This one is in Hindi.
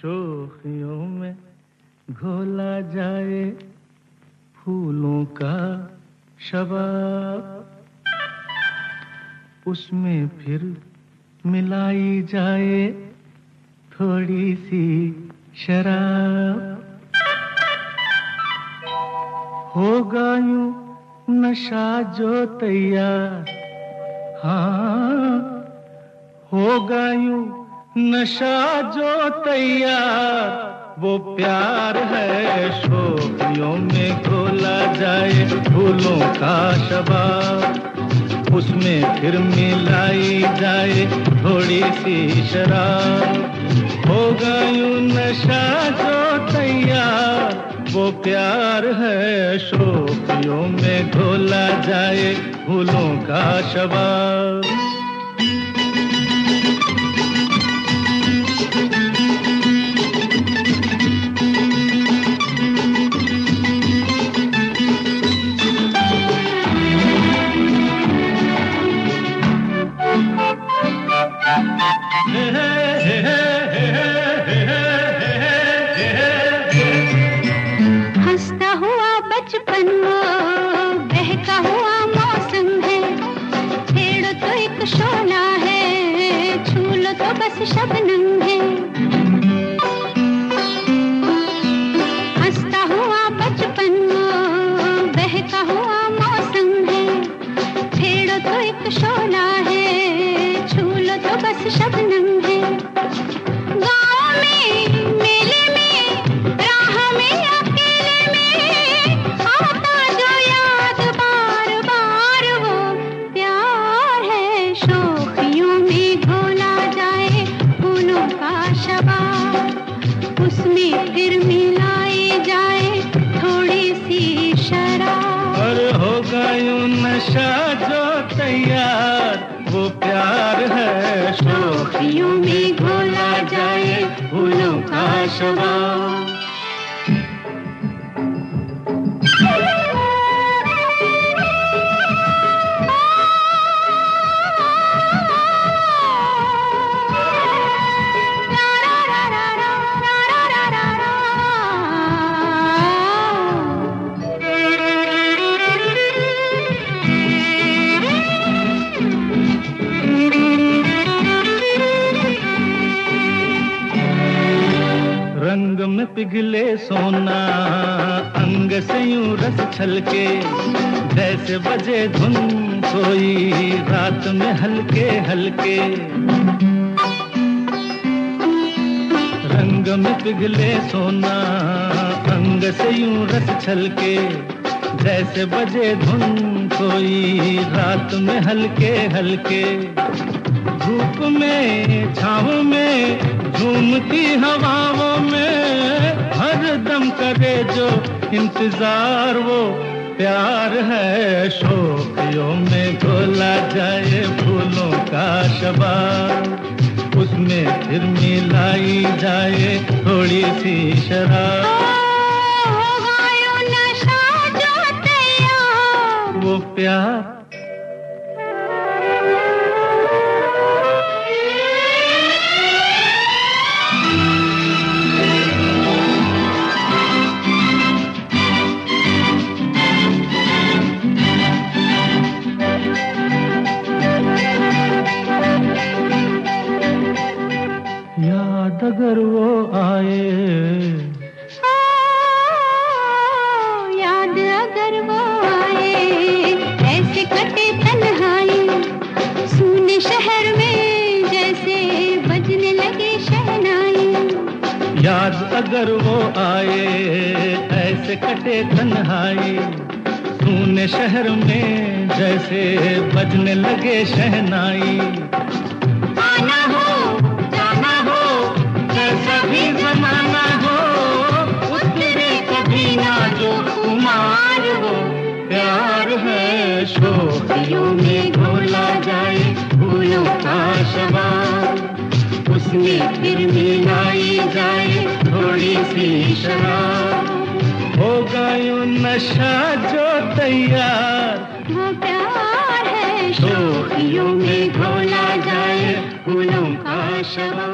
शोखियों में घोला जाए फूलों का शबाब, उसमें फिर मिलाई जाए थोड़ी सी शराब। होगा यूं नशा जो तैयार, हाँ होगा यूं नशा जो तैयार, वो प्यार है शोखियों में घोला जाए फूलों का शबाब, उसमें फिर मिलाई जाए थोड़ी सी शराब। होगा यूं नशा जो तैयार, वो प्यार है शोखियों में घोला जाए फूलों का शबाब। हंसता हुआ बचपन वो बहका हुआ मौसम है, छेड़ो तो एक शोला है, छू लो तो बस शबनम है। हंसता हुआ बचपन वो बहका हुआ मौसम है, छेड़ो तो एक शोला है, छू लो तो बस शबनम है। गाँव में मेले में राह में अकेले में आता जो याद बार बार, वो प्यार है शोखियों में घोला जाए फूलों का शबाब, उसमें फिर मिलाई जाए थोड़ी सी शराब। और होगा यूं नशा जो तैयार, वो प्यार है शोखियों में घोला जाए फूलों का शबाब। रंग में पिघले सोना अंग से यूं रस छलके, जैसे बजे धुन कोई रात में हल्के हल्के। रंग में पिघले सोना अंग से यूं रस छलके, जैसे बजे धुन कोई रात में हल्के हल्के। धूप में छाँव में झूमती हवाओं में हर दम करे जो इंतजार, वो प्यार है शोखियों में घोला जाए फूलों का शबाब, उसमें फिर मिलाई जाए थोड़ी सी शराब। होगा यूं नशा जो तैयार, वो प्यार याद अगर वो आए, याद अगर वो आए, ऐसे कटे तन्हाई सूने शहर में जैसे बजने लगे शहनाई। याद अगर वो आए, ऐसे कटे तन्हाई सूने शहर में जैसे बजने लगे शहनाई। आना हो जाना हो जैसा भी जमाना हो, उतरे कभी ना जो कुमार, वो प्यार है शोखियों में घोला जाए फूलों का शबाब, उसमें फिर मिलाई जाए थोड़ी सी शराब। होगा यूं नशा जो तैयार, वो प्यार है शोखियों में घोला जाए फूलों का शबाब।